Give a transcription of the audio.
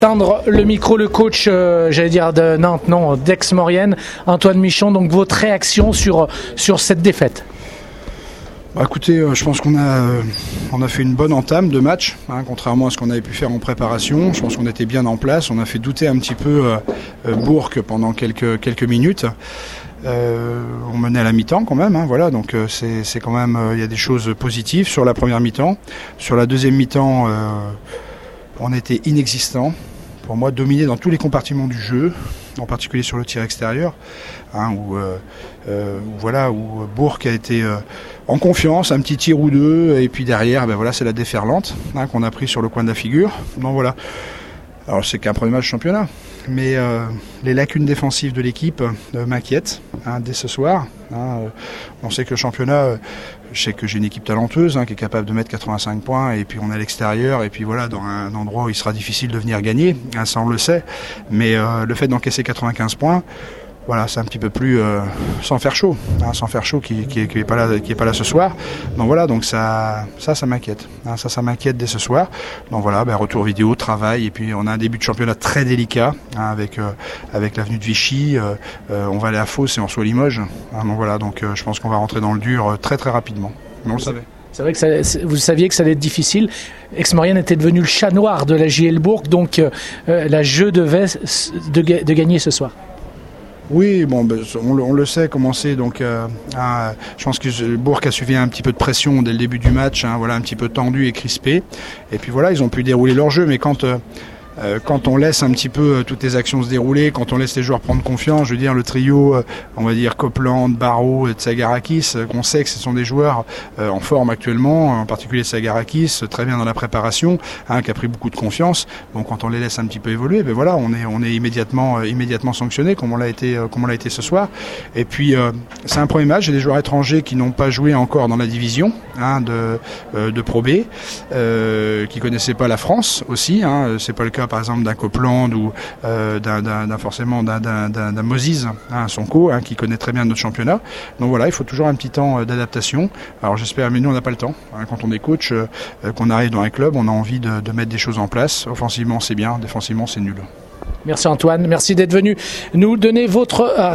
Tendre le micro, le coach, j'allais dire de Nantes, non, d'Aix-Maurienne, Antoine Michon. Donc votre réaction sur cette défaite? Écoutez, je pense qu'on a fait une bonne entame de match, contrairement à ce qu'on avait pu faire en préparation. Je pense qu'on était bien en place. On a fait douter un petit peu Bourg pendant quelques minutes. On menait à la mi-temps quand même, voilà, donc c'est quand même, il y a des choses positives sur la première mi-temps. Sur la deuxième mi-temps, on était inexistant. Pour moi, dominé dans tous les compartiments du jeu, en particulier sur le tir extérieur, où Bourg a été en confiance, un petit tir ou deux, et puis derrière, c'est la déferlante qu'on a pris sur le coin de la figure. Donc voilà. Alors c'est qu'un premier match championnat, mais les lacunes défensives de l'équipe m'inquiètent dès ce soir. On sait que le championnat, je sais que j'ai une équipe talenteuse qui est capable de mettre 85 points, et puis on est à l'extérieur, et puis voilà, dans un endroit où il sera difficile de venir gagner, ça on le sait, mais le fait d'encaisser 95 points, voilà, c'est un petit peu plus sans faire chaud, qui est pas là ce soir. Donc voilà, donc ça m'inquiète. Ça m'inquiète dès ce soir. Donc voilà, retour vidéo, travail, et puis on a un début de championnat très délicat avec l'avenue de Vichy. On va aller à Fos et on reçoit Limoges. Donc voilà, donc je pense qu'on va rentrer dans le dur très très rapidement. Mais on le savait. C'est vrai que vous saviez que ça allait être difficile. Aix-Maurienne était devenu le chat noir de la JL Bourg, donc la jeu devait de gagner ce soir. Oui, on le sait comment c'est. Donc, je pense que Bourg a suivi un petit peu de pression dès le début du match, un petit peu tendu et crispé. Et puis voilà, ils ont pu dérouler leur jeu, mais quand on laisse un petit peu toutes les actions se dérouler, quand on laisse les joueurs prendre confiance, je veux dire le trio, on va dire Copeland, Barraud et Tsagarakis, qu'on sait que ce sont des joueurs en forme actuellement, en particulier Tsagarakis, très bien dans la préparation, qui a pris beaucoup de confiance. Donc quand on les laisse un petit peu évoluer, voilà, on est immédiatement sanctionné comme on l'a été ce soir. Et puis c'est un premier match, j'ai des joueurs étrangers qui n'ont pas joué encore dans la division de Pro B, qui connaissaient pas la France aussi, c'est pas le cas par exemple d'un Copeland ou d'un Moses, Sonko, qui connaît très bien notre championnat. Donc voilà, il faut toujours un petit temps d'adaptation. Alors j'espère, mais nous on n'a pas le temps. Quand on est coach, qu'on arrive dans un club, on a envie de mettre des choses en place. Offensivement c'est bien, défensivement c'est nul. Merci Antoine, merci d'être venu nous donner votre